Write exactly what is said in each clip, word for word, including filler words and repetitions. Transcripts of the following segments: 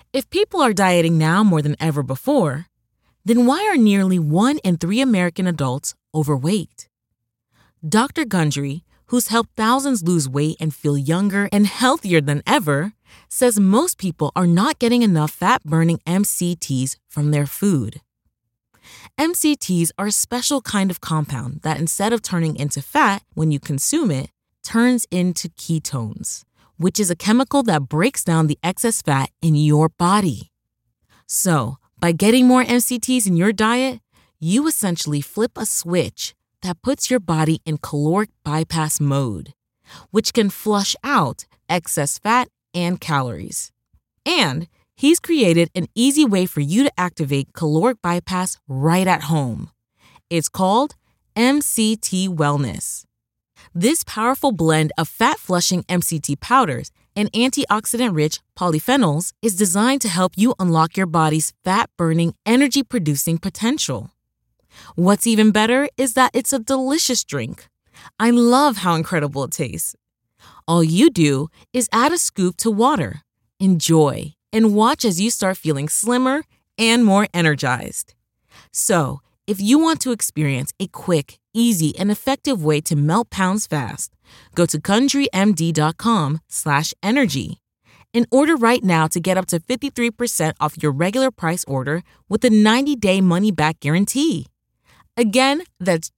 If people are dieting now more than ever before, then why are nearly one in three American adults overweight? Doctor Gundry, who's helped thousands lose weight and feel younger and healthier than ever, says most people are not getting enough fat-burning M C Ts from their food. M C Ts are a special kind of compound that, instead of turning into fat when you consume it, turns into ketones, which is a chemical that breaks down the excess fat in your body. So, by getting more M C Ts in your diet, you essentially flip a switch that puts your body in caloric bypass mode, which can flush out excess fat and calories. And he's created an easy way for you to activate caloric bypass right at home. It's called M C T Wellness. This powerful blend of fat-flushing M C T powders and antioxidant-rich polyphenols is designed to help you unlock your body's fat-burning, energy-producing potential. What's even better is that it's a delicious drink. I love how incredible it tastes. All you do is add a scoop to water, enjoy, and watch as you start feeling slimmer and more energized. So, if you want to experience a quick, easy, and effective way to melt pounds fast, go to GundryMD.com slash energy and order right now to get up to fifty-three percent off your regular price order with a ninety-day money-back guarantee. Again, that's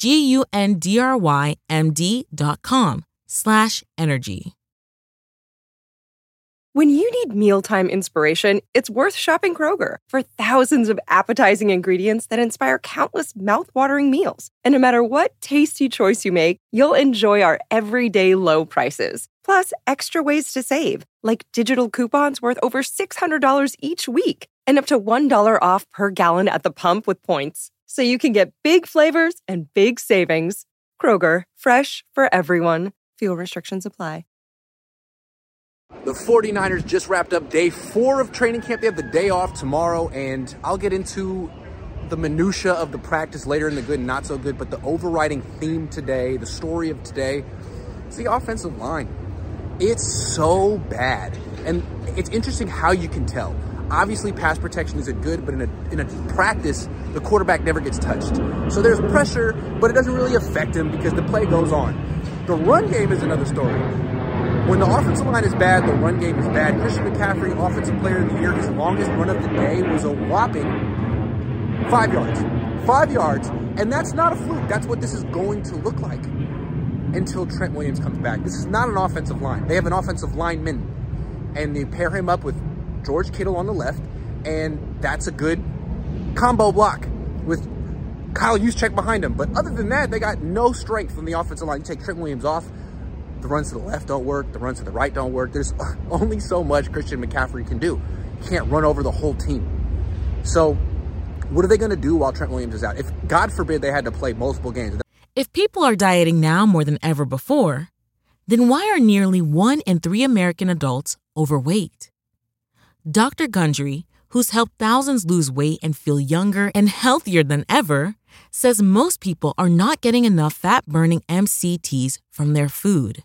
G-U-N-D-R-Y-M-D.com slash energy. When you need mealtime inspiration, it's worth shopping Kroger for thousands of appetizing ingredients that inspire countless mouth-watering meals. And no matter what tasty choice you make, you'll enjoy our everyday low prices. Plus, extra ways to save, like digital coupons worth over six hundred dollars each week and up to one dollar off per gallon at the pump with points. So you can get big flavors and big savings. Kroger, fresh for everyone. Fuel restrictions apply. The 49ers just wrapped up day four of training camp. They have the day off tomorrow, and I'll get into the minutia of the practice later in the good and not so good, but the overriding theme today, the story of today, is the offensive line. It's so bad, and it's interesting how you can tell. Obviously, pass protection isn't good, but in a, in a practice, the quarterback never gets touched. So there's pressure, but it doesn't really affect him because the play goes on. The run game is another story. When the offensive line is bad, the run game is bad. Christian McCaffrey, Offensive Player of the Year, his longest run of the day was a whopping five yards. Five yards, and that's not a fluke. That's what this is going to look like until Trent Williams comes back. This is not an offensive line. They have an offensive lineman, and they pair him up with George Kittle on the left, and that's a good combo block with Kyle Juszczyk behind him. But other than that, they got no strength from the offensive line. You take Trent Williams off, the runs to the left don't work, the runs to the right don't work. There's only so much Christian McCaffrey can do. You can't run over the whole team. So what are they going to do while Trent Williams is out? If, God forbid, they had to play multiple games. If people are dieting now more than ever before, then why are nearly one in three American adults overweight? Doctor Gundry, who's helped thousands lose weight and feel younger and healthier than ever, says most people are not getting enough fat-burning M C Ts from their food.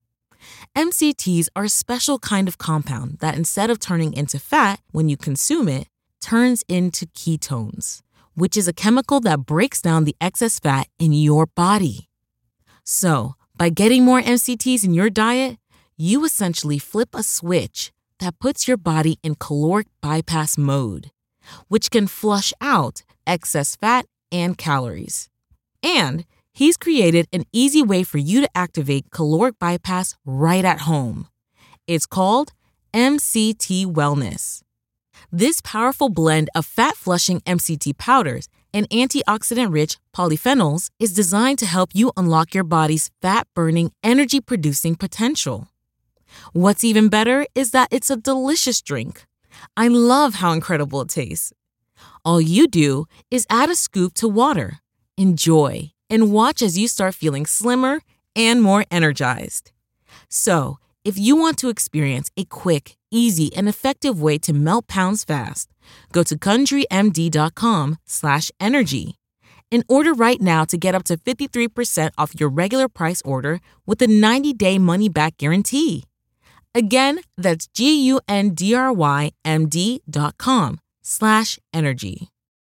M C Ts are a special kind of compound that, instead of turning into fat when you consume it, turns into ketones, which is a chemical that breaks down the excess fat in your body. So, by getting more M C Ts in your diet, you essentially flip a switch that puts your body in caloric bypass mode, which can flush out excess fat and calories. And he's created an easy way for you to activate caloric bypass right at home. It's called M C T Wellness. This powerful blend of fat-flushing M C T powders and antioxidant-rich polyphenols is designed to help you unlock your body's fat-burning, energy-producing potential. What's even better is that it's a delicious drink. I love how incredible it tastes. All you do is add a scoop to water, enjoy, and watch as you start feeling slimmer and more energized. So, if you want to experience a quick, easy, and effective way to melt pounds fast, go to GundryMD.com slash energy and order right now to get up to fifty-three percent off your regular price order with a ninety-day money-back guarantee. Again, that's G-U-N-D-R-Y-M-D dot com slash energy.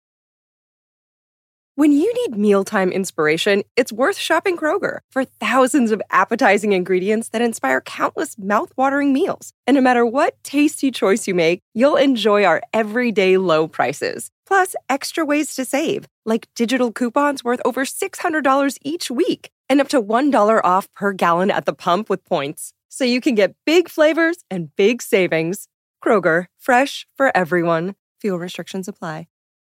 When you need mealtime inspiration, it's worth shopping Kroger for thousands of appetizing ingredients that inspire countless mouth-watering meals. And no matter what tasty choice you make, you'll enjoy our everyday low prices. Plus, extra ways to save, like digital coupons worth over six hundred dollars each week and up to one dollar off per gallon at the pump with points. So you can get big flavors and big savings. Kroger, fresh for everyone. Fuel restrictions apply.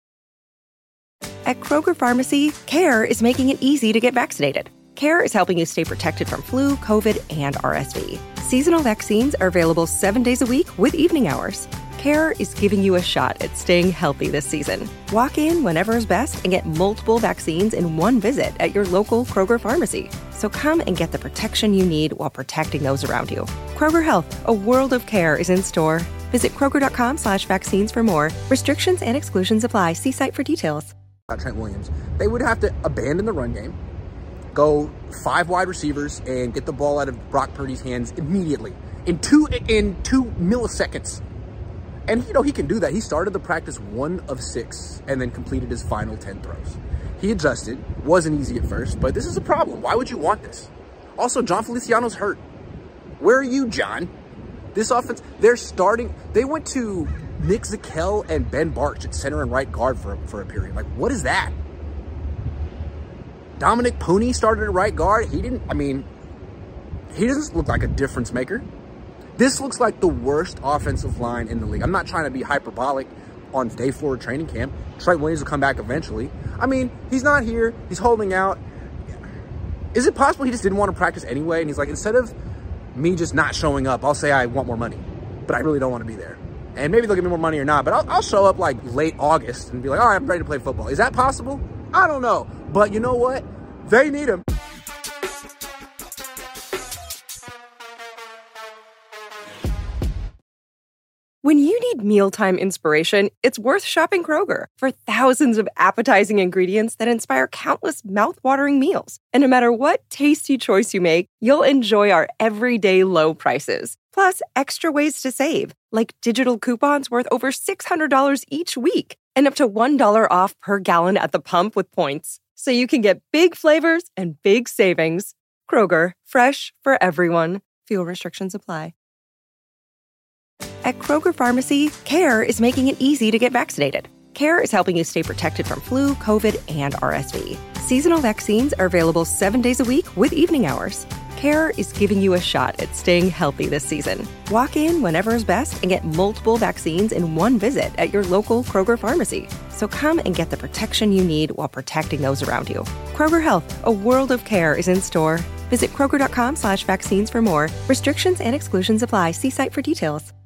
At Kroger Pharmacy, CARE is making it easy to get vaccinated. CARE is helping you stay protected from flu, COVID, and R S V. Seasonal vaccines are available seven days a week with evening hours. CARE is giving you a shot at staying healthy this season. Walk in whenever is best and get multiple vaccines in one visit at your local Kroger Pharmacy. So come and get the protection you need while protecting those around you. Kroger Health, a world of care is in store. Visit kroger.com slash vaccines for more. Restrictions and exclusions apply. See site for details. Trent Williams, they would have to abandon the run game, go five wide receivers, and get the ball out of Brock Purdy's hands immediately in two in two milliseconds. And you know he can do that. He started the practice one of six and then completed his final ten throws. He adjusted. Wasn't easy at first, but this is a problem. Why would you want this? Also, John Feliciano's hurt. Where are you, John? This offense, they're starting. They went to Nick Zakelj and Ben Bartch at center and right guard for, for a period. Like, what is that? Dominic Pooney started at right guard. He didn't, I mean, he doesn't look like a difference maker. This looks like the worst offensive line in the league. I'm not trying to be hyperbolic on day four of training camp. Trent Williams will come back eventually. I mean, he's not here. He's holding out. Is it possible he just didn't want to practice anyway? And he's like, instead of me just not showing up, I'll say I want more money, but I really don't want to be there. And maybe they'll give me more money or not, but I'll, I'll show up like late August and be like, all right, I'm ready to play football. Is that possible? I don't know. But you know what? They need him. When you need mealtime inspiration, it's worth shopping Kroger for thousands of appetizing ingredients that inspire countless mouth-watering meals. And no matter what tasty choice you make, you'll enjoy our everyday low prices. Plus, extra ways to save, like digital coupons worth over six hundred dollars each week and up to one dollar off per gallon at the pump with points. So you can get big flavors and big savings. Kroger, fresh for everyone. Fuel restrictions apply. At Kroger Pharmacy, CARE is making it easy to get vaccinated. CARE is helping you stay protected from flu, COVID, and R S V. Seasonal vaccines are available seven days a week with evening hours. CARE is giving you a shot at staying healthy this season. Walk in whenever is best and get multiple vaccines in one visit at your local Kroger Pharmacy. So come and get the protection you need while protecting those around you. Kroger Health, a world of care is in store. Visit kroger.com slash vaccines for more. Restrictions and exclusions apply. See site for details.